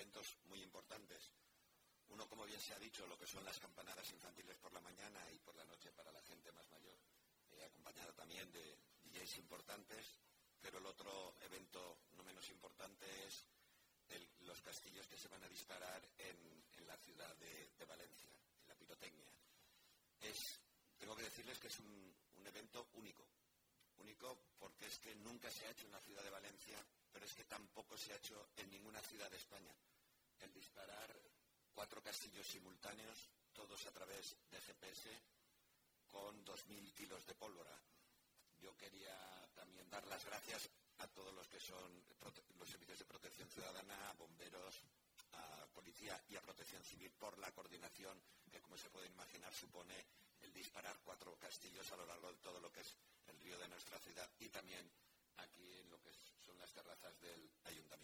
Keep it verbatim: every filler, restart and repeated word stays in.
eventos muy importantes. Uno, como bien se ha dicho, lo que son las campanadas infantiles por la mañana y por la noche para la gente más mayor, eh, acompañada también de D Js importantes, pero el otro evento no menos importante es el, los castillos que se van a disparar en, en la ciudad de, de Valencia, en la pirotecnia. Es, tengo que decirles que es un, un evento único, único porque es que nunca se ha hecho en la ciudad de Valencia, pero es que tampoco se ha hecho en ninguna ciudad de España. El disparar cuatro castillos simultáneos, todos a través de G P S, con dos mil kilos de pólvora. Yo quería también dar las gracias a todos los que son los servicios de protección ciudadana, a bomberos, a policía y a protección civil por la coordinación que, como se puede imaginar, supone el disparar cuatro castillos a lo largo de todo lo que es el río de nuestra ciudad y también aquí en lo que son las terrazas del ayuntamiento.